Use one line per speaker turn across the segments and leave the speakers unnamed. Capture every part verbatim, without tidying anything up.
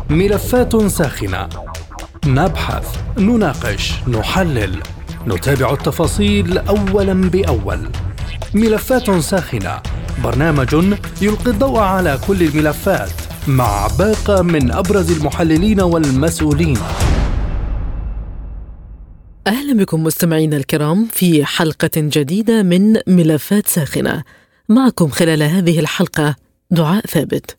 ملفات ساخنة، نبحث، نناقش، نحلل، نتابع التفاصيل أولاً بأول. ملفات ساخنة، برنامج يلقي الضوء على كل الملفات مع باقة من أبرز المحللين والمسؤولين.
أهلا بكم مستمعينا الكرام في حلقة جديدة من ملفات ساخنة. معكم خلال هذه الحلقة دعاء ثابت.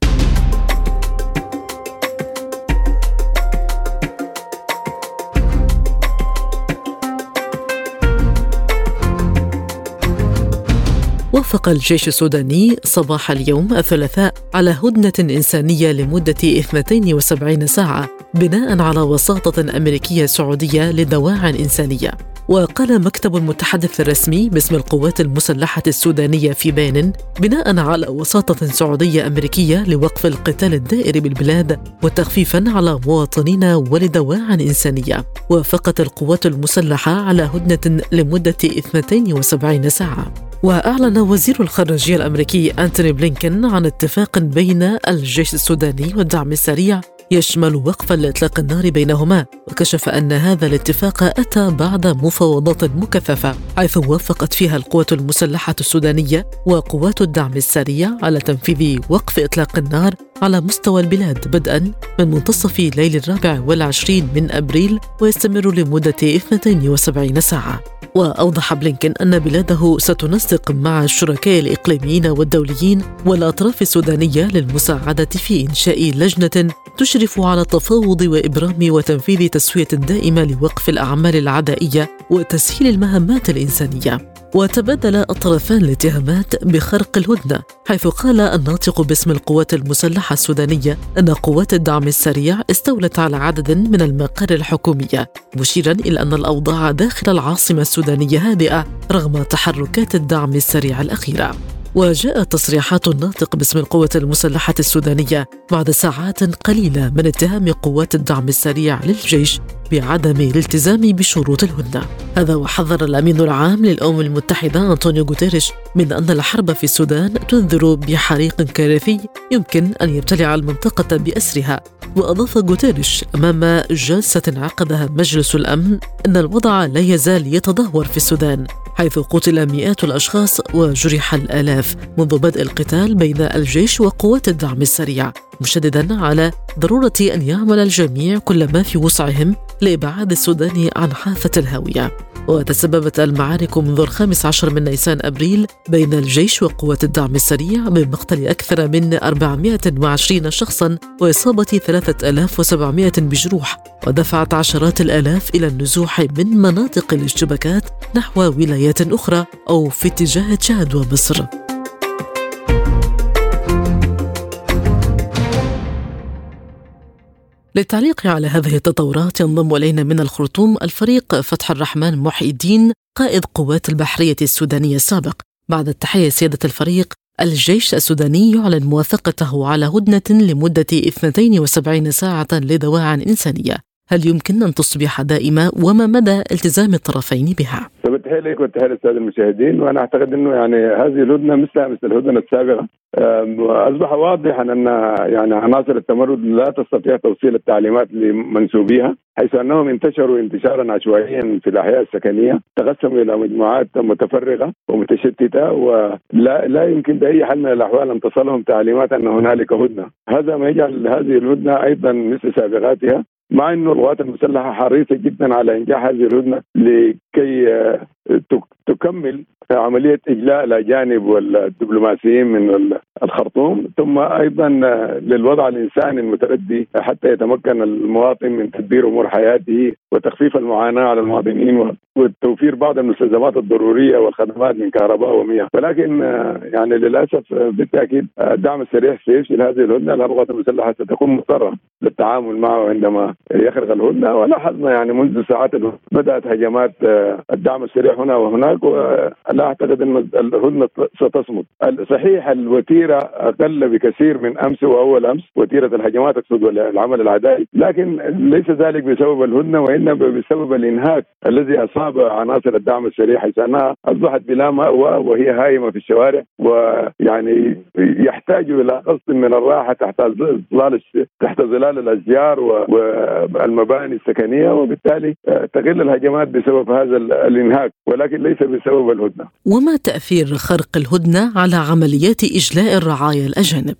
وافق الجيش السوداني صباح اليوم الثلاثاء على هدنة إنسانية لمدة اثنتين وسبعين ساعة بناء على وساطة أمريكية سعودية لدواعٍ إنسانية. وقال مكتب المتحدث الرسمي باسم القوات المسلحة السودانية في بيان بناء على وساطة سعودية أمريكية لوقف القتال الدائر بالبلاد وتخفيفا على مواطنينا ولدواعٍ إنسانية، وافقت القوات المسلحة على هدنة لمدة اثنتين وسبعين ساعة. وأعلن وزير الخارجية الأمريكي أنتوني بلينكن عن اتفاق بين الجيش السوداني والدعم السريع يشمل وقف الإطلاق النار بينهما، وكشف أن هذا الاتفاق أتى بعد مفاوضات مكثفة حيث وافقت فيها القوات المسلحة السودانية وقوات الدعم السريع على تنفيذ وقف إطلاق النار على مستوى البلاد بدءا من منتصف ليل الرابع والعشرين من أبريل ويستمر لمدة اثنتين وسبعين ساعة. وأوضح بلينكن أن بلاده ستنسق مع الشركاء الإقليميين والدوليين والأطراف السودانية للمساعدة في إنشاء لجنة تشرف على التفاوض وإبرام وتنفيذ تسوية دائمة لوقف الأعمال العدائية وتسهيل المهمات الإنسانية. وتبادل الطرفان الاتهامات بخرق الهدنة، حيث قال الناطق باسم القوات المسلحة السودانية أن قوات الدعم السريع استولت على عدد من المقار الحكومية، مشيرا إلى أن الأوضاع داخل العاصمة السودانية هادئة رغم تحركات الدعم السريع الأخيرة. وجاءت تصريحات الناطق باسم القوات المسلحة السودانية بعد ساعات قليلة من اتهام قوات الدعم السريع للجيش بعدم الالتزام بشروط الهدنة. هذا وحذر الأمين العام للأمم المتحدة أنطونيو غوتيريش من أن الحرب في السودان تنذر بحريق كارثي يمكن أن يبتلع المنطقة بأسرها. وأضاف غوتيريش أمام جلسة عقدها مجلس الأمن أن الوضع لا يزال يتدهور في السودان، حيث قتل مئات الأشخاص وجرح الآلاف منذ بدء القتال بين الجيش وقوات الدعم السريع، مشددا على ضرورة أن يعمل الجميع كل ما في وسعهم لإبعاد السودان عن حافة الهاوية. وتسببت المعارك منذ الخامس عشر من نيسان أبريل بين الجيش وقوات الدعم السريع بمقتل أكثر من أربعمائة وعشرين شخصا وإصابة ثلاثة آلاف وسبعمائة بجروح، ودفعت عشرات الآلاف إلى النزوح من مناطق الاشتباكات نحو ولايات أخرى أو في اتجاه تشاد ومصر. للتعليق على هذه التطورات ينضم إلينا من الخرطوم الفريق فتح الرحمن محي الدين قائد قوات البحرية السودانية السابق. بعد التحية سيادة الفريق، الجيش السوداني يعلن موافقته على هدنة لمدة اثنتين وسبعين ساعة لدواعٍ إنسانية، هل يمكن أن تصبح دائمة وما مدى التزام الطرفين بها؟
بالتحية لك والتحية للسادة المشاهدين، وأنا أعتقد أنه يعني هذه الهدنة مثلها مثل الهدنة السابقة. أصبح واضحا أن يعني عناصر التمرد لا تستطيع توصيل التعليمات لمنسوبيها، حيث أنهم انتشروا انتشارا عشوائيا في الأحياء السكنية، تقسموا إلى مجموعات متفرغة ومتشتتة، ولا لا يمكن بأي حال من الأحوال أن تصلهم تعليمات أن هنالك هدنة. هذا ما يجعل هذه الهدنة أيضا مثل سابقاتها، مع أن القوات المسلحة حريصة جدا على إنجاح هذه الهدنة لكي تكمل عملية إجلاء الأجانب والدبلوماسيين من الخرطوم، ثم أيضا للوضع الإنساني المتردي حتى يتمكن المواطن من تدبير أمور حياته وتخفيف المعاناة على المواطنين وتوفير بعض المستلزمات الضرورية والخدمات من كهرباء ومياه. ولكن يعني للأسف بالتأكيد الدعم السريع سيفشل هذه الهدنة، لأن القوات المسلحة ستكون مضطرة للتعامل معه عندما يخرج الهدنة. ولاحظنا يعني منذ ساعات بدأت هجمات الدعم السريع هنا وهناك، ولا أعتقد أن الهدنة ستصمد. صحيح الوتيرة أقل بكثير من أمس وأول أمس، وتيرة الهجمات أقصد العمل العدائي، لكن ليس ذلك بسبب الهدنة، وإنما وإنما بسبب الإنهاك الذي أصاب عناصر الدعم السريع، حيث أنها أصبحت بلا مأوى وهي هائمة في الشوارع، ويعني يحتاج إلى قسط من الراحة تحت ظلال تحت ظلال الأشجار والمباني السكنية، وبالتالي تقل الهجمات بسبب هذا الإنهاك، ولكن ليس بسبب الهدنة.
وما تأثير خرق الهدنة على عمليات إجلاء الرعايا الأجانب؟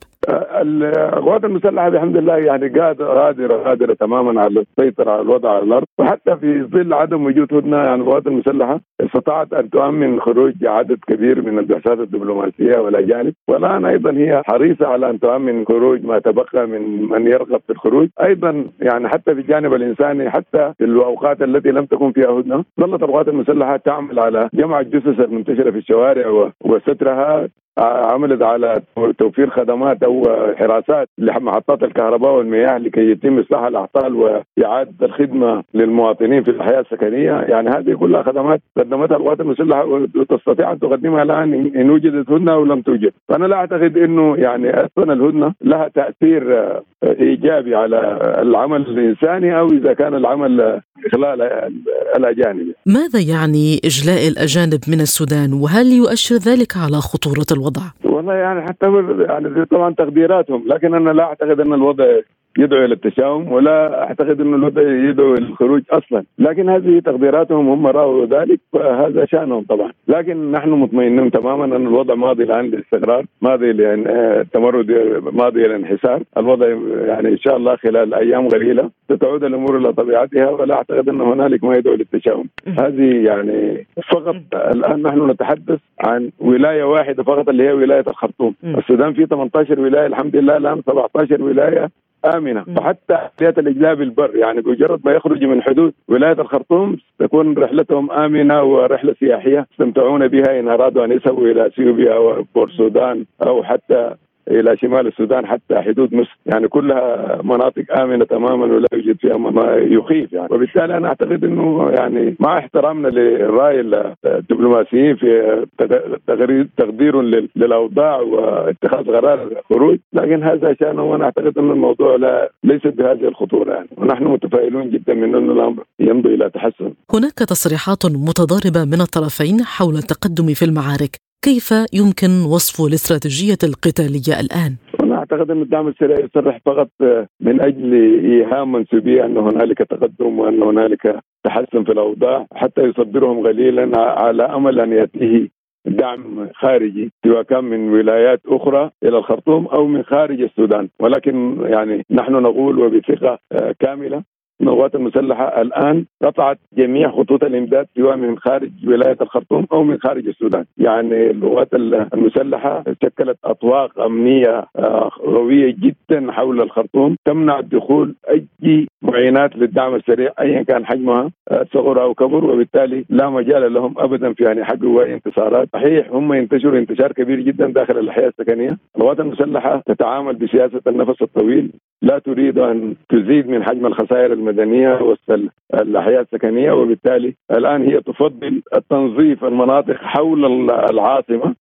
القوات المسلحة بحمد الله يعني قادرة قادرة تماما على السيطرة على الوضع على الأرض، وحتى في ظل عدم وجود هدنة يعني القوات المسلحة استطاعت أن تؤمن خروج عدد كبير من البعثات الدبلوماسية والأجانب، والآن أيضا هي حريصة على أن تؤمن خروج ما تبقى من من يرغب في الخروج. أيضا يعني حتى في الجانب الإنساني، حتى في الأوقات التي لم تكن فيها هدنة، ظلت القوات المسلحة تعمل على جمع الجثث المنتشرة في الشوارع وسترها، عملت على توفير خدمات أو حراسات لمحطات الكهرباء والمياه لكي يتم إصلاح الأعطال وإعادة الخدمة للمواطنين في الحياة السكنية. يعني هذه كلها خدمات قدمتها القوات المسلحة وتستطيع أن تقدمها الآن إن وجدت هدنة أو لم توجد. فأنا لا أعتقد إنه يعني أصلا الهدنة لها تأثير إيجابي على العمل الإنساني أو إذا كان العمل خلال الأجانب.
ماذا يعني إجلاء الأجانب من السودان، وهل يؤشر ذلك على خطورة الوضع؟
والله يعني حتى يعني طبعا تقديراتهم، لكن أنا لا أعتقد أن الوضع يدعو إلى التشاؤم، ولا أعتقد أن الوضع يدعو إلى الخروج أصلا، لكن هذه تقديراتهم، هم رأوا ذلك فهذا شأنهم طبعا. لكن نحن مطمئنين تماما أن الوضع ماضي الآن للاستقرار، ماضي للتمرد، ماضي للانحسار. الوضع يعني إن شاء الله خلال أيام قليلة ستعود الأمور إلى طبيعتها، ولا أعتقد أن هنالك ما يدعو للتشاؤم. هذه يعني فقط الآن نحن نتحدث عن ولاية واحدة فقط اللي هي ولاية الخرطوم. السودان فيه ثمانية عشر ولاية، الحمد لله الآن سبعة عشر ولاية آمنة، وحتى عمليات الإجلاء بالبر يعني بمجرد ما يخرج من حدود ولاية الخرطوم تكون رحلتهم آمنة ورحلة سياحية يستمتعون بها إن أرادوا أن يذهبوا إلى اثيوبيا وبورسودان أو حتى إلى شمال السودان حتى حدود مصر. يعني كلها مناطق آمنة تماما ولا يوجد فيها ما يخيف يعني. وبالتالي أنا أعتقد أنه يعني مع احترامنا للرأي الدبلوماسيين في تقدير للأوضاع واتخاذ قرار الخروج، لكن هذا شأنه، وأنا أعتقد أن الموضوع لا ليس بهذه الخطورة يعني. ونحن متفائلون جدا من أن الأمر يمضي إلى تحسن.
هناك تصريحات متضاربة من الطرفين حول التقدم في المعارك، كيف يمكن وصف الاستراتيجية القتالية الآن؟
أنا أعتقد أن الدعم السريع يصرح فقط من أجل إيهام منسوبية أن هنالك تقدم وأن هنالك تحسن في الأوضاع، حتى يصدرهم قليلا على أمل أن يأتيه دعم خارجي سواء كان من ولايات أخرى إلى الخرطوم أو من خارج السودان. ولكن يعني نحن نقول وبثقة كاملة القوات المسلحة الآن قطعت جميع خطوط الإمداد سواء من خارج ولاية الخرطوم أو من خارج السودان. يعني القوات المسلحة شكلت أطواق أمنية قوية جدا حول الخرطوم تمنع دخول أي معينات للدعم السريع أيا كان حجمها صغر أو كبر، وبالتالي لا مجال لهم أبدا في أن يحققوا أي انتصارات. صحيح هم ينتشروا انتشار كبير جدا داخل الأحياء السكنية. القوات المسلحة تتعامل بسياسة النفس الطويل، لا تريد أن تزيد من حجم الخسائر المدنية وسط الأحياء السكنية، وبالتالي الآن هي تفضل التنظيف المناطق حول العاصمة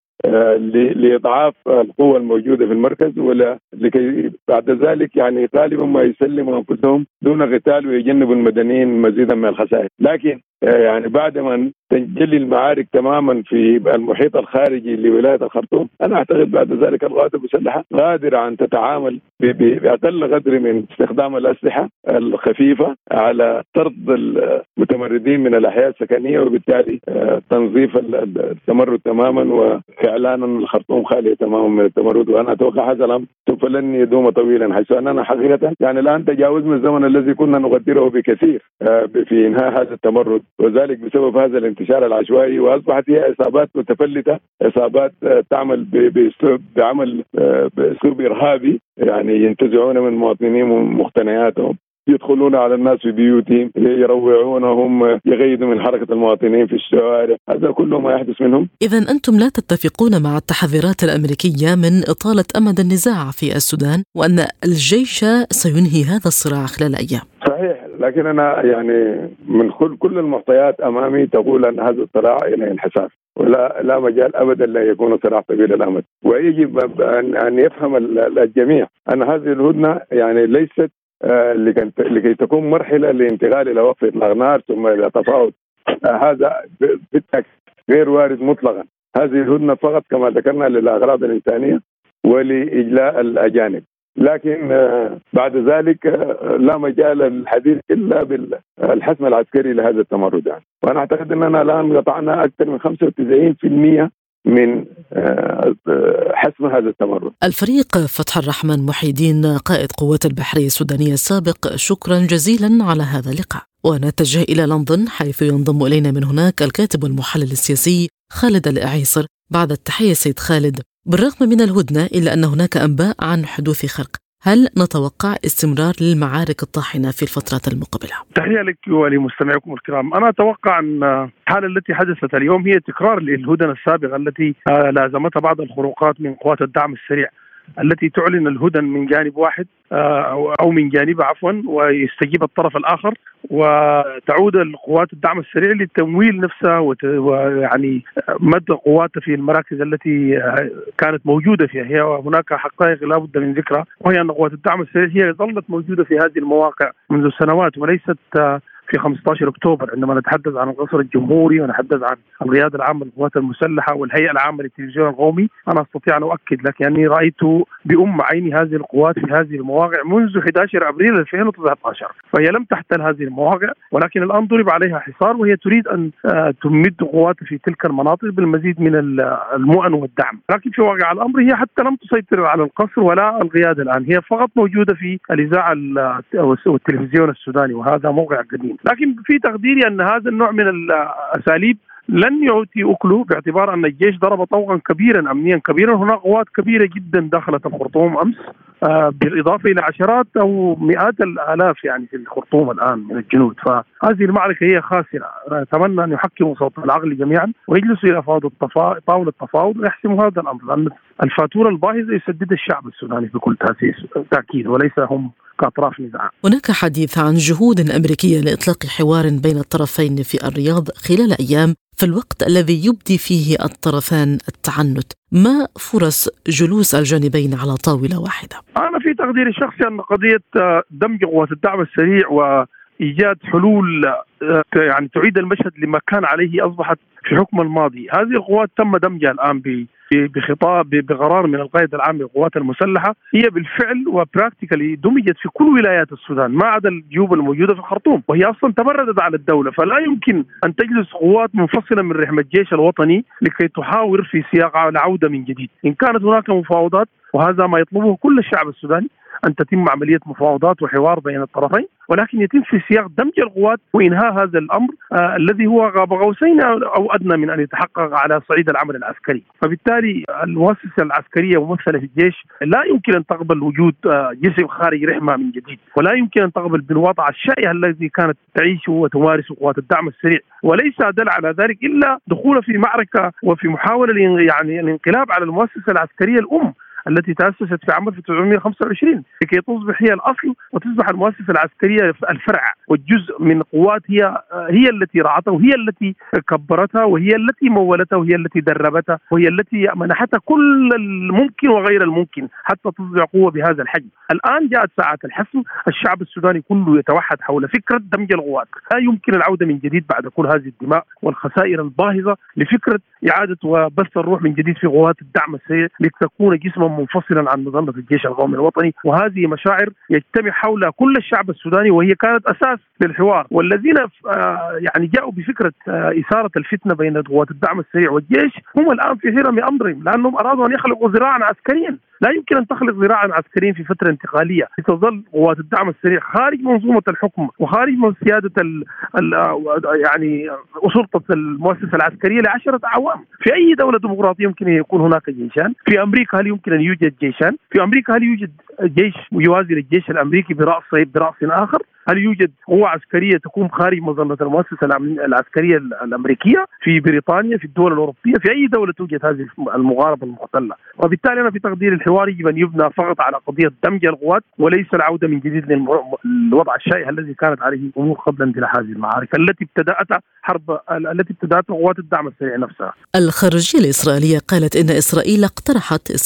لإضعاف القوة الموجودة في المركز، ولا لكي بعد ذلك يعني غالبا ما يسلموا أنفسهم دون قتال ويجنبوا المدنيين مزيدا من الخسائر. لكن يعني بعد ما تنجلي المعارك تماما في المحيط الخارجي لولاية الخرطوم، أنا أعتقد بعد ذلك القوات المسلحة قادرة أن تتعامل بأقل قدر من استخدام الأسلحة الخفيفة على طرد المتمردين من الأحياء السكنية، وبالتالي تنظيف التمرد تماما وإعلان الخرطوم خالية تماما من التمرد. وأنا أتوقع هذا الأمر سوف لن يدوم طويلا، حيث أننا حقيقة يعني الآن تجاوزنا الزمن الذي كنا نقدره بكثير في إنهاء هذا التمرد، وذلك بسبب هذا الانتشار العشوائي. وأصبحت هي إصابات متفلتة، إصابات تعمل بأسلوب بعمل بأسلوب إرهابي، يعني ينتزعون من المواطنين مقتنياتهم، يدخلون على الناس في بيوتهم، يروعونهم، يغيدوا من حركة المواطنين في الشوارع. هذا كله ما يحدث منهم.
إذن أنتم لا تتفقون مع التحذيرات الأمريكية من إطالة أمد النزاع في السودان، وأن الجيش سينهي هذا الصراع خلال أيام؟
صحيح، لكن أنا يعني من كل كل المعطيات أمامي تقول أن هذا الصراع إلى انحسار، ولا لا مجال أبدا لا يكون صراع طويل الأمد. ويجب أن يفهم الجميع أن هذه الهدنة يعني ليست لكي تكون مرحلة لانتقال إلى وقف إطلاق نار ثم إلى تفاوض. هذا بالتأكيد غير وارد مطلقا. هذه الهدنة فقط كما ذكرنا للأغراض الإنسانية ولإجلاء الأجانب، لكن بعد ذلك لا مجال للحديث إلا بالحسم العسكري لهذا التمرد يعني. وأنا أعتقد أننا الآن قطعنا أكثر من خمسة وتسعين بالمئة من حسم هذا التمرد.
الفريق فتح الرحمن محي الدين قائد قوات البحرية السودانية السابق، شكرا جزيلا على هذا اللقاء. ونتجه إلى لندن حيث ينضم إلينا من هناك الكاتب والمحلل السياسي خالد الإعيصر. بعد التحية سيد خالد، بالرغم من الهدنة إلا أن هناك أنباء عن حدوث خرق، هل نتوقع استمرار للمعارك الطاحنة في الفترة المقبلة؟
تحية لك ولمستمعكم الكرام. أنا أتوقع أن الحالة التي حدثت اليوم هي تكرار للهدنة السابقة التي لازمتها بعض الخروقات من قوات الدعم السريع التي تعلن الهدن من جانب واحد أو من جانبه عفوا ويستجيب الطرف الآخر، وتعود القوات الدعم السريع للتمويل نفسها ويعني مد قواتها في المراكز التي كانت موجودة فيها. هي هناك حقائق لا بد من ذكرها، وهي أن قوات الدعم السريع هي ظلت موجودة في هذه المواقع منذ سنوات، وليست في خمسة عشر أكتوبر عندما نتحدث عن القصر الجمهوري ونتحدث عن القيادة العامة للقوات المسلحة والهيئة العامة للتلفزيون القومي. أنا أستطيع أن أؤكد لك أني رأيت بأم عيني هذه القوات في هذه المواقع منذ أحد عشر أبريل ألفين وتسعة عشر، فهي لم تحتل هذه المواقع، ولكن الآن ضرب عليها حصار وهي تريد أن تمد قواتها في تلك المناطق بالمزيد من المؤن والدعم. لكن في واقع الأمر هي حتى لم تسيطر على القصر ولا القيادة الآن، هي فقط موجودة في الإذاعة والتلفزيون السوداني، وهذا موقع قديم. لكن في تقديري أن هذا النوع من الأساليب لن يعطي أكله، باعتبار أن الجيش ضرب طوقا كبيرا أمنيا كبيرا. هناك قوات كبيرة جدا دخلت الخرطوم أمس، آه بالإضافة إلى عشرات أو مئات الآلاف يعني في الخرطوم الآن من الجنود. فهذه المعركة هي خاسرة. أتمنى أن يحكموا صوت العقل جميعا ويجلسوا إلى طاولة طاولة التفاوض ويحسموا هذا الأمر، لأن الفاتورة الباهظة يسدد الشعب السوداني بكل تأكيد وليس هم كأطراف نزاع.
هناك حديث عن جهود أمريكية لإطلاق حوار بين الطرفين في الرياض خلال أيام في الوقت الذي يبدي فيه الطرفان التعنت. ما فرص جلوس الجانبين على طاولة واحدة؟
أنا في تقديري الشخصي أن قضية دمج قوات الدعم السريع وإيجاد حلول يعني تعيد المشهد لما كان عليه أصبحت في حكم الماضي. هذه القوات تم دمجها الآن ب بخطاب بقرار من القائد العام للقوات المسلحة، هي بالفعل وبراكتيكالي دمجت في كل ولايات السودان ما عدا الجيوب الموجودة في الخرطوم، وهي أصلا تمردت على الدولة. فلا يمكن أن تجلس قوات منفصلة من رحم الجيش الوطني لكي تحاور في سياق العودة من جديد. إن كانت هناك مفاوضات، وهذا ما يطلبه كل الشعب السوداني، أن تتم عملية مفاوضات وحوار بين الطرفين، ولكن يتم في سياق دمج القوات وإنهاء هذا الأمر آه الذي هو غاب غوصين أو أدنى من أن يتحقق على صعيد العمل العسكري. فبالتالي المؤسسة العسكرية ممثلة في الجيش لا يمكن أن تقبل وجود آه جسم خارج رحمة من جديد، ولا يمكن أن تقبل بالوضع الشائع الذي كانت تعيشه وتمارسه قوات الدعم السريع. وليس دل على ذلك إلا دخول في معركة وفي محاولة يعني الانقلاب على المؤسسة العسكرية الأم التي تأسست في عام ألف وتسعمائة وخمسة وعشرين لكي تصبح هي الأصل وتصبح المؤسسة العسكرية الفرع والجزء من قوات هي هي التي رعتها وهي التي كبرتها وهي التي مولتها وهي التي دربتها وهي التي منحتها كل الممكن وغير الممكن حتى تصبح قوة بهذا الحجم. الآن جاءت ساعات الحسم، الشعب السوداني كله يتوحد حول فكرة دمج القوات. لا يمكن العودة من جديد بعد كل هذه الدماء والخسائر الباهظة لفكرة إعادة وبث الروح من جديد في قوات الدعم السريع لتكون جسما منفصلا عن مظلة الجيش القومي الوطني. وهذه مشاعر يجتمع حولها كل الشعب السوداني، وهي كانت أساس للحوار. والذين يعني جاءوا بفكرة إثارة الفتنة بين قوات الدعم السريع والجيش هم الآن في حيرة من أمرهم، لأنهم أرادوا أن يخلقوا ذراعا عسكريا. لا يمكن أن تخلق ذراعا عسكريا في فترة انتقالية لتظل قوات الدعم السريع خارج منظومة الحكم وخارج من سيادة ال ال يعني سلطة المؤسسة العسكرية لعشرة أعوام. في أي دولة ديمقراطية يمكن أن يكون هناك جيشان؟ في أمريكا هل يمكن أن يوجد جيشان؟ في أمريكا هل يوجد جيش يوازي للجيش الأمريكي برأس برأس آخر؟ هل يوجد قوة عسكرية تكون خارج مظلة المؤسسة العسكرية الأمريكية؟ في بريطانيا، في الدول الأوروبية، في أي دولة توجد هذه المغاربة المحتلة؟ وبالتالي أنا في تقدير الحوار يجب أن يبنى فقط على قضية دمج القوات وليس العودة من جديد للوضع الشائع الذي كانت عليه الأمور قبل اندلاع هذه المعارك التي ابتدأتها حرب التي ابتدأتها قوات الدعم السريع نفسها.
الخارجية الإسرائيلية قالت إن إسرائيل اقترحت استضافة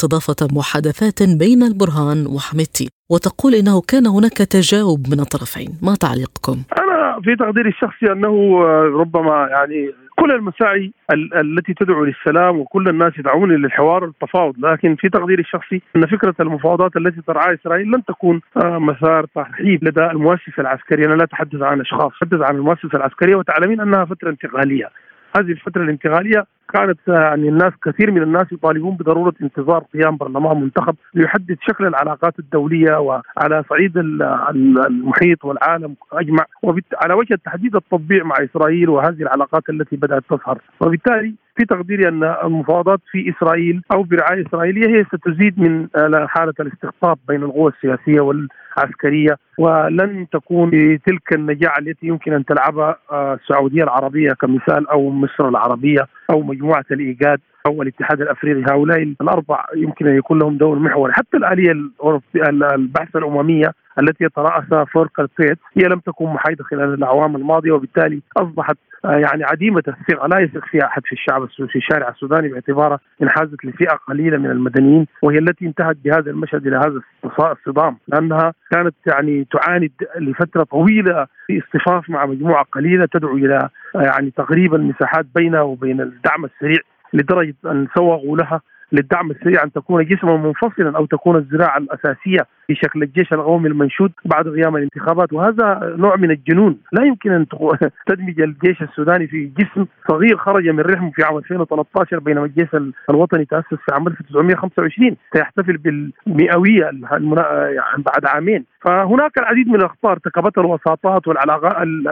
محادثات بين البرهان وحميدتي، وتقول إنه كان هناك تجاوب من الطرفين. ما تعليقكم؟
أنا في تقديري الشخصي أنه ربما يعني كل المساعي التي تدعو للسلام وكل الناس يدعون للحوار التفاوض، لكن في تقديري الشخصي أن فكرة المفاوضات التي ترعاها إسرائيل لن تكون مسار ترحيب لدى المؤسسة العسكرية. أنا لا أتحدث عن أشخاص، أتحدث عن المؤسسة العسكرية، وتعلمين أنها فترة انتقالية. هذه الفترة الانتقالية كانت يعني الناس كثير من الناس يطالبون بضرورة انتظار قيام برلمان منتخب ليحدد شكل العلاقات الدولية وعلى صعيد المحيط والعالم أجمع، وعلى وجه التحديد التطبيع مع إسرائيل وهذه العلاقات التي بدأت تظهر. وبالتالي في تقديري أن المفاوضات في إسرائيل أو برعاية إسرائيلية هي ستزيد من حالة الاستقطاب بين القوى السياسية والعسكرية، ولن تكون بتلك النجاعة التي يمكن أن تلعبها السعودية العربية كمثال أو مصر العربية أو مجموعة الإيجاد أو الاتحاد الأفريقي. هؤلاء الأربع يمكن أن يكون لهم دور محوري. حتى الآلية البحث الأممية التي يترأسها فولكر بيتس هي لم تكن محايدة خلال الأعوام الماضية، وبالتالي أصبحت يعني عديمة الثقة، لا يثق فيها أحد في الشعب في الشارع السوداني باعتبارها انحازت لفئة قليلة من المدنيين، وهي التي انتهت بهذا المشهد إلى هذا الصدام، لأنها كانت يعني تعاند لفترة طويلة في اصطفاف مع مجموعة قليلة تدعو إلى يعني تقريب المساحات بينها وبين الدعم السريع، لدرجة أن سوغوا لها للدعم السريع أن تكون جسما منفصلا أو تكون الزراعة الأساسية في شكل الجيش القومي المنشود بعد قيام الانتخابات. وهذا نوع من الجنون. لا يمكن أن تدمج الجيش السوداني في جسم صغير خرج من رحمه في عام ألفين وثلاثة عشر، بينما الجيش الوطني تأسس في عام ألف وتسعمائة وخمسة وعشرين سيحتفل بالمئوية يعني بعد عامين. فهناك العديد من الأخطار ارتكبتها الوساطات والعلاقات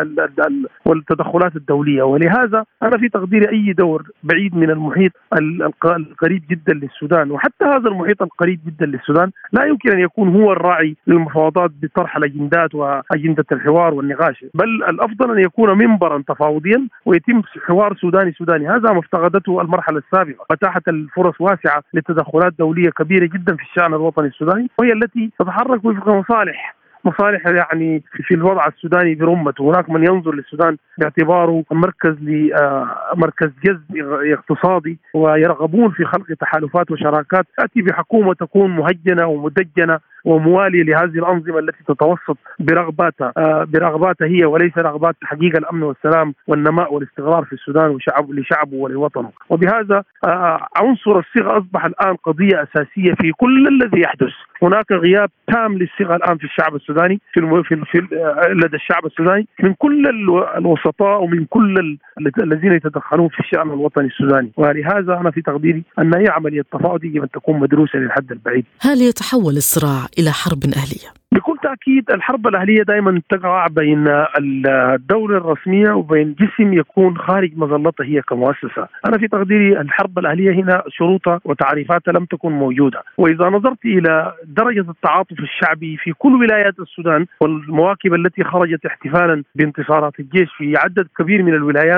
والتدخلات الدولية، ولهذا أنا في تقديري أي دور بعيد من المحيط القريب جدا للسودان، وحتى هذا المحيط القريب جدا للسودان لا يمكن أن يكون هو الراعي للمفاوضات بطرح الأجندات وأجندة الحوار والنقاش، بل الأفضل أن يكون منبرا تفاوضيا ويتم حوار سوداني سوداني. هذا ما افتقدته المرحلة السابقة، فتحت الفرص واسعة لتدخلات دولية كبيرة جدا في الشأن الوطني السوداني، وهي التي تتحرك وفق مصالح مصالح يعني في الوضع السوداني برمته. هناك من ينظر للسودان باعتباره مركز لمركز جذب اقتصادي، ويرغبون في خلق تحالفات وشراكات تأتي بحكومة تكون مهجنة ومدجنة وموالية لهذه الأنظمة التي تتوسط برغباتها برغباتها هي، وليس رغبات تحقيق الأمن والسلام والنماء والاستقرار في السودان وشعب لشعبه ولوطنه. وبهذا عنصر الصيغة أصبح الآن قضية أساسية في كل الذي يحدث. هناك غياب تام للصيغة الآن في الشعب السوداني في, الم... في, ال... في ال... لدى الشعب السوداني من كل الوسطاء ومن كل ال... الذين يتدخلون في الشأن الوطني السوداني. ولهذا أنا في تقديري أن أي عملية تفاوض يجب أن تكون مدروسة للحد البعيد.
هل يتحول الصراع إلى حرب أهلية؟
بكل تأكيد الحرب الأهلية دائما تقع بين الدولة الرسمية وبين جسم يكون خارج مظلتها هي كمؤسسة. أنا في تقديري الحرب الأهلية هنا شروطها وتعريفاتها لم تكن موجودة، وإذا نظرت إلى درجة التعاطف الشعبي في كل ولايات السودان والمواكب التي خرجت احتفالا بانتصارات الجيش في عدد كبير من الولايات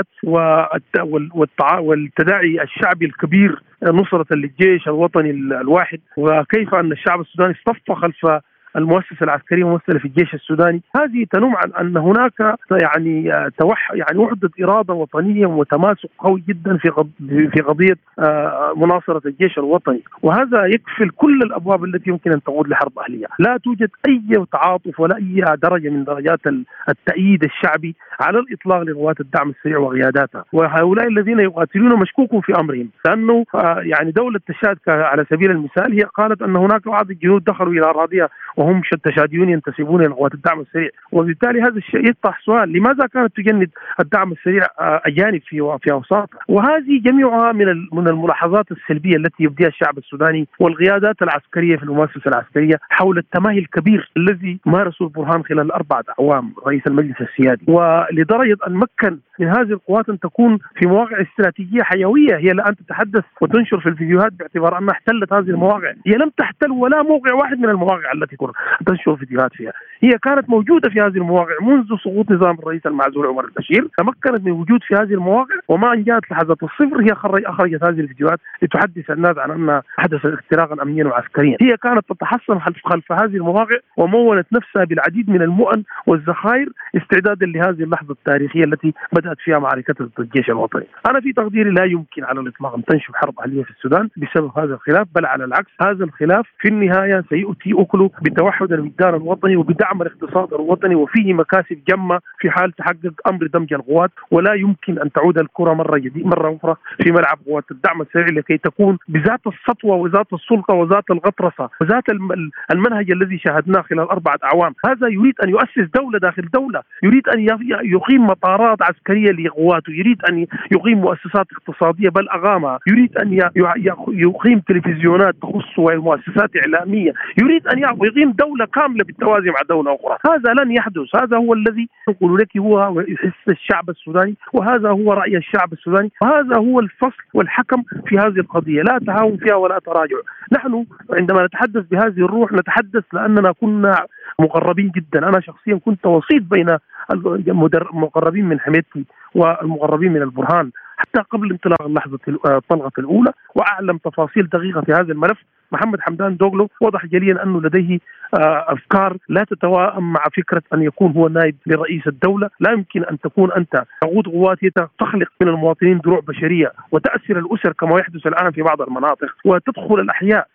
والتداعي الشعبي الكبير نصرة للجيش الوطني الواحد، وكيف أن الشعب السوداني اصطف خلف المؤسسة العسكرية ممثلة في الجيش السوداني، هذه تنم عن أن هناك يعني توح يعني وحدة إرادة وطنية وتماسك قوي جدا في في قضية مناصرة الجيش الوطني، وهذا يكفل كل الأبواب التي يمكن أن تعود لحرب أهلية. لا توجد أي تعاطف ولا أي درجة من درجات التأييد الشعبي على الإطلاق لقوات الدعم السريع وقياداتها، وهؤلاء الذين يقاتلون مشكوك في أمرهم، لأنه يعني دولة تشاد على سبيل المثال هي قالت أن هناك بعض الجنود دخلوا إلى أراضيها وهم تشاديون ينتسبون إلى قوات الدعم السريع، وبالتالي هذا الشيء يطرح سؤال: لماذا كانت تجند الدعم السريع أجانب في في أوساطها؟ وهذه جميعها من من الملاحظات السلبية التي يبديها الشعب السوداني والقيادات العسكرية في المؤسسة العسكرية حول التماهي الكبير الذي مارسه البرهان خلال أربعة أعوام رئيس المجلس السيادي، ولدرجة أن مكن من هذه القوات أن تكون في مواقع استراتيجية حيوية هي الآن تتحدث وتنشر في الفيديوهات باعتبار أنها احتلت هذه المواقع. هي لم تحتل ولا موقع واحد من المواقع التي كنت وتنشر فيديوهات فيها. هي كانت موجودة في هذه المواقع منذ سقوط نظام الرئيس المعزول عمر البشير، تمكنت من وجود في هذه المواقع، وما أن جاءت لحظة الصفر هي أخرجت هذه الفيديوهات لتحدث الناس عن أن حدث اختراقا أمنيا وعسكريا. هي كانت تتحصن خلف هذه المواقع ومولت نفسها بالعديد من المؤن والذخائر استعدادا لهذه اللحظة التاريخية التي بدأت فيها معركة ضد الجيش الوطني. أنا في تقديري لا يمكن على الإطلاق أن تنشب حرب أهلية في السودان بسبب هذا الخلاف، بل على العكس هذا الخلاف في النهاية سيؤتي أكله بتوحد الوجدان الوطني وبدعم الاقتصاد الوطني، وفيه مكاسب جمة في حال تحقق أمر دمج القوات. ولا يمكن أن تعود الكرة مرة جديدة مرة أخرى في ملعب قوات الدعم السريع لكي تكون بذات السطوة وذات السلطة وذات الغطرسة وذات المنهج الذي شاهدناه خلال أربعة أعوام. هذا يريد أن يؤسس دولة داخل دولة، يريد أن يقيم مطارات عسكرية لقواته، يريد أن يقيم مؤسسات اقتصادية بل أغامها، يريد أن يقيم تلفزيونات تخص ومؤسسات إعلامية، يريد أن يقيم دولة كاملة بالتوازي مع دولة أخرى. هذا لن يحدث. هذا هو الذي يقول لك هو يحس الشعب السوداني، وهذا هو رأي الشعب السوداني، وهذا هو الفصل والحكم في هذه القضية، لا تهاون فيها ولا تراجع. نحن عندما نتحدث بهذه الروح نتحدث لأننا كنا مقربين جدا. أنا شخصيا كنت وسيط بين المقربين من حميدتي والمقربين من البرهان حتى قبل انطلاق اللحظة الطلقة الأولى، وأعلم تفاصيل دقيقة في هذا الملف. محمد حمدان دوغلو وضح جليا أنه لديه أفكار لا تتوائم مع فكرة أن يكون هو نائب لرئيس الدولة. لا يمكن أن تكون أنت تقود قوات تخلق من المواطنين دروع بشرية وتأثر الأسر كما يحدث الآن في بعض المناطق، وتدخل الأحياء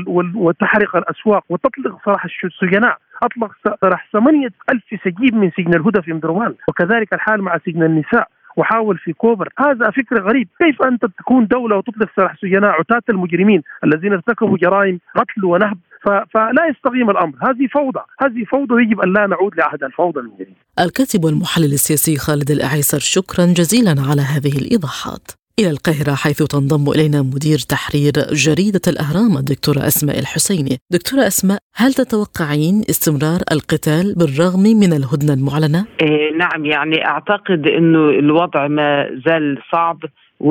وتحرق الأسواق وتطلق سراح السجناء. أطلق سراح ثمانية ألف سجين من سجن الهدى في مدروان، وكذلك الحال مع سجن النساء، وحاول في كوبر. هذا فكر غريب. كيف أنت تكون دولة وتطلق سراح سجناء عتاة المجرمين الذين ارتكبوا جرائم قتل ونهب؟ فلا يستقيم الأمر. هذه فوضى، هذه فوضى يجب أن لا نعود لعهد الفوضى من جديد.
الكاتب والمحلل السياسي خالد الأعيسر، شكرا جزيلا على هذه الإيضاحات. إلى القاهرة حيث تنضم إلينا مدير تحرير جريدة الأهرام الدكتورة أسماء الحسيني. دكتورة أسماء، هل تتوقعين استمرار القتال بالرغم من الهدنة المعلنة؟
إيه نعم، يعني أعتقد أنه الوضع ما زال صعب،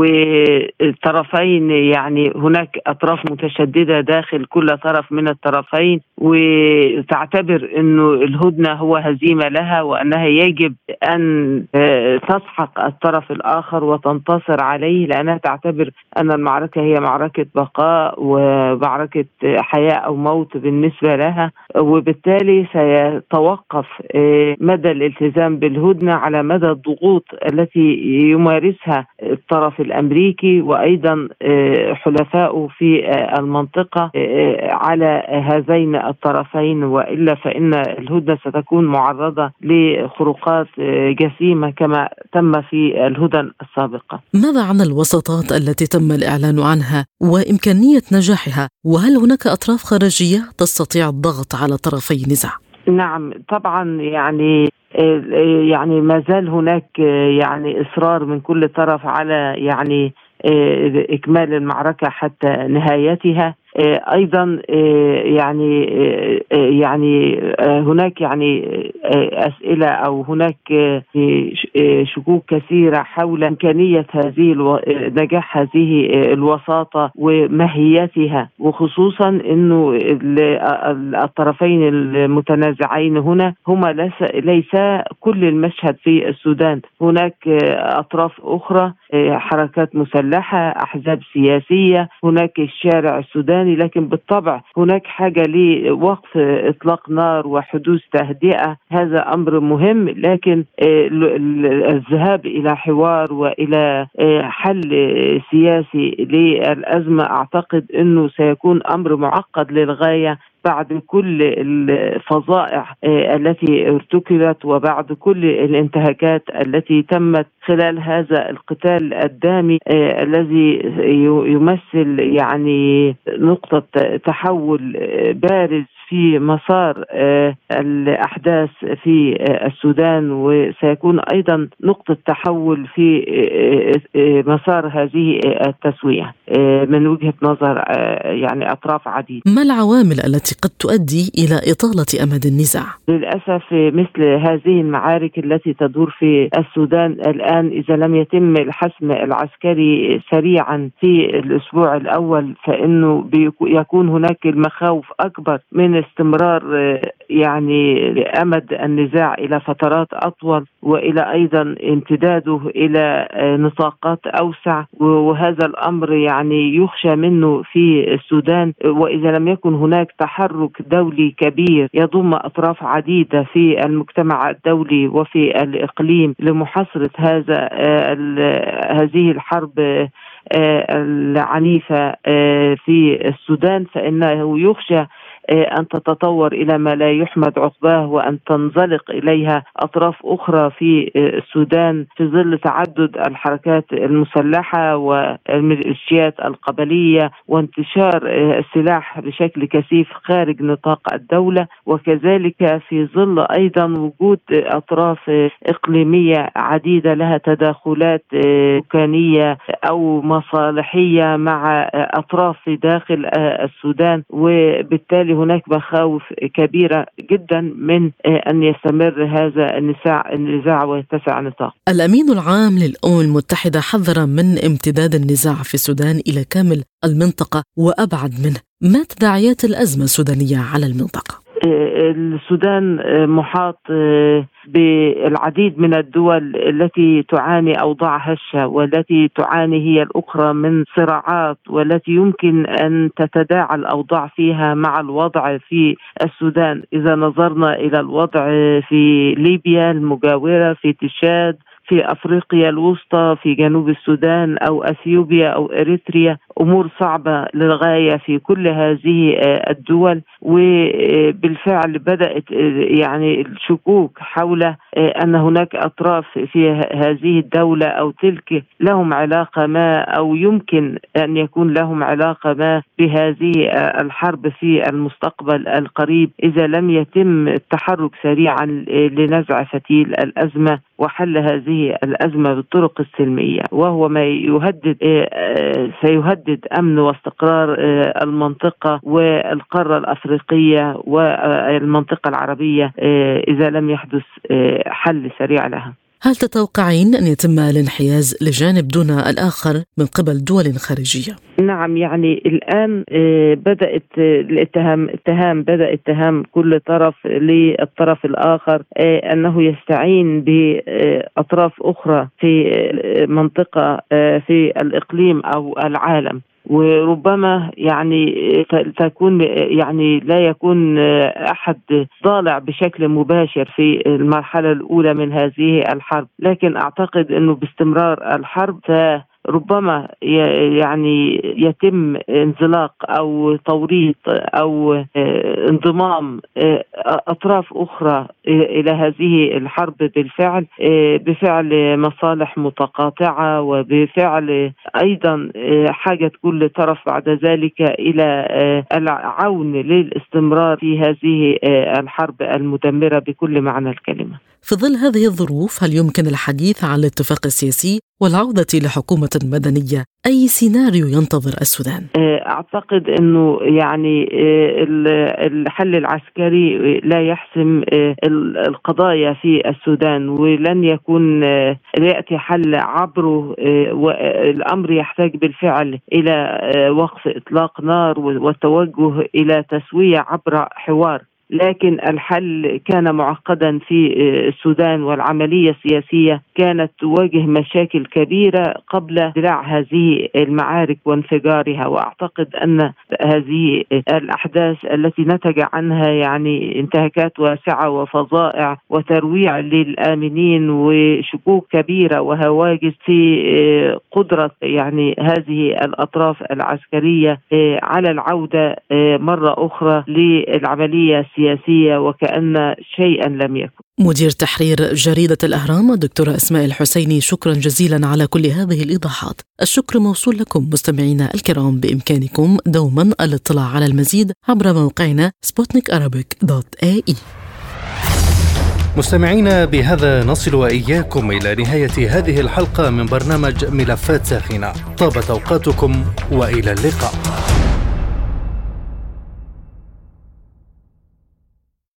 والطرفين يعني هناك أطراف متشددة داخل كل طرف من الطرفين، وتعتبر أنه الهدنة هو هزيمة لها، وأنها يجب أن تسحق الطرف الآخر وتنتصر عليه، لأنها تعتبر أن المعركة هي معركة بقاء ومعركة حياة أو موت بالنسبة لها، وبالتالي سيتوقف مدى الالتزام بالهدنة على مدى الضغوط التي يمارسها الطرف الأمريكي وأيضا حلفائه في المنطقة على هذين الطرفين، وإلا فإن الهدنة ستكون معرضة لخروقات جسيمة كما تم في الهدن السابقة.
ماذا عن الوساطات التي تم الإعلان عنها وإمكانية نجاحها؟ وهل هناك أطراف خارجية تستطيع الضغط على طرفي النزاع؟
نعم طبعا، يعني يعني ما زال هناك يعني إصرار من كل طرف على يعني إكمال المعركة حتى نهايتها. أيضا يعني يعني هناك يعني أسئلة أو هناك شكوك كثيرة حول إمكانية هذه الو... نجاح هذه الوساطة وماهيتها، وخصوصا إنه الطرفين المتنازعين هنا هما ليس ليس كل المشهد في السودان. هناك أطراف أخرى، حركات مسلحة، أحزاب سياسية، هناك الشارع السوداني، لكن بالطبع هناك حاجة لوقف إطلاق نار وحدوث تهدئة. هذا أمر مهم، لكن الذهاب إلى حوار وإلى حل سياسي للأزمة أعتقد أنه سيكون أمر معقد للغاية بعد كل الفظائع التي ارتكبت وبعد كل الانتهاكات التي تمت خلال هذا القتال الدامي الذي يمثل يعني نقطة تحول بارز في مسار الأحداث في السودان، وسيكون أيضا نقطة تحول في مسار هذه التسوية من وجهة نظر يعني أطراف عديدة.
ما العوامل التي قد تؤدي إلى إطالة أمد النزاع؟
للأسف مثل هذه المعارك التي تدور في السودان الآن، إذا لم يتم الحسم العسكري سريعا في الأسبوع الأول، فإنه يكون هناك المخاوف أكبر من استمرار يعني أمد النزاع إلى فترات أطول، وإلى أيضا امتداده إلى نطاقات أوسع، وهذا الأمر يعني يخشى منه في السودان. وإذا لم يكن هناك تحرك دولي كبير يضم أطراف عديدة في المجتمع الدولي وفي الإقليم لمحاصرة هذا هذه الحرب العنيفة في السودان، فإنه يخشى أن تتطور إلى ما لا يحمد عقباه، وأن تنزلق إليها أطراف أخرى في السودان في ظل تعدد الحركات المسلحة والميليشيات القبلية وانتشار السلاح بشكل كثيف خارج نطاق الدولة، وكذلك في ظل أيضا وجود أطراف إقليمية عديدة لها تداخلات سكانية أو مصالحية مع أطراف داخل السودان، وبالتالي هناك مخاوف كبيرة جدا من أن يستمر هذا النزاع النزاع ويتسع نطاق.
الأمين العام للأمم المتحدة حذر من امتداد النزاع في السودان إلى كامل المنطقة وأبعد منه. ما تداعيات الأزمة السودانية على المنطقة؟
السودان محاط بالعديد من الدول التي تعاني أوضاع هشة، والتي تعاني هي الأخرى من صراعات، والتي يمكن أن تتداعى الأوضاع فيها مع الوضع في السودان. إذا نظرنا إلى الوضع في ليبيا المجاورة، في تشاد، في أفريقيا الوسطى، في جنوب السودان أو أثيوبيا أو إريتريا، أمور صعبة للغاية في كل هذه الدول. وبالفعل بدأت يعني الشكوك حول أن هناك أطراف في هذه الدولة أو تلك لهم علاقة ما، أو يمكن أن يكون لهم علاقة ما بهذه الحرب في المستقبل القريب، إذا لم يتم التحرك سريعا لنزع فتيل الأزمة وحل هذه الأزمة بالطرق السلمية، وهو ما يهدد سيهدد أمن واستقرار المنطقة والقارة الأفريقية والمنطقة العربية إذا لم يحدث حل سريع لها.
هل تتوقعين أن يتم الانحياز لجانب دون الآخر من قبل دول خارجية؟
نعم، يعني الآن بدأت الاتهام اتهام بدأ اتهام كل طرف للطرف الآخر أنه يستعين بأطراف أخرى في منطقة في الإقليم أو العالم، وربما يعني تكون يعني لا يكون أحد ضالع بشكل مباشر في المرحلة الأولى من هذه الحرب، لكن أعتقد أنه باستمرار الحرب ربما يعني يتم انزلاق أو توريط أو انضمام أطراف أخرى إلى هذه الحرب بالفعل بفعل مصالح متقاطعة، وبفعل أيضا حاجة كل طرف بعد ذلك إلى العون للاستمرار في هذه الحرب المدمرة بكل معنى الكلمة.
في ظل هذه الظروف، هل يمكن الحديث عن الاتفاق السياسي والعودة لحكومة مدنية؟ أي سيناريو ينتظر السودان؟
أعتقد أنه يعني الحل العسكري لا يحسم القضايا في السودان، ولن يكون يأتي حل عبره، والأمر يحتاج بالفعل إلى وقف إطلاق نار والتوجه إلى تسوية عبر حوار. لكن الحل كان معقدا في السودان، والعملية السياسية كانت تواجه مشاكل كبيرة قبل اندلاع هذه المعارك وانفجارها. وأعتقد أن هذه الأحداث التي نتج عنها يعني انتهاكات واسعة وفظائع وترويع للآمنين وشكوك كبيرة وهواجس في قدرة يعني هذه الأطراف العسكرية على العودة مرة أخرى للعملية سياسية وكأن شيئا لم يكن.
مدير تحرير جريدة الأهرام الدكتورة أسماء الحسيني، شكرا جزيلا على كل هذه الإيضاحات. الشكر موصول لكم مستمعينا الكرام، بإمكانكم دوما الاطلاع على المزيد عبر موقعنا سبوتنيك أرابيك دوت إيه إي.
مستمعينا، بهذا نصل وإياكم إلى نهاية هذه الحلقة من برنامج ملفات ساخنة. طابت أوقاتكم وإلى اللقاء.